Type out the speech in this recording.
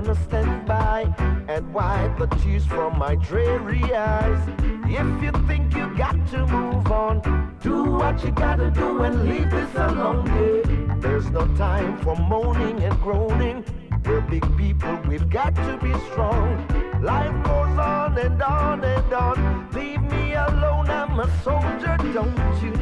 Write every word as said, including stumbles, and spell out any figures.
gonna stand by and wipe the tears from my dreary eyes. If you think you got to move on, do what you gotta do and leave this alone. Yeah. There's no time for moaning and groaning. We're big people, we've got to be strong. Life goes on and on and on. Leave me alone, I'm a soldier, don't you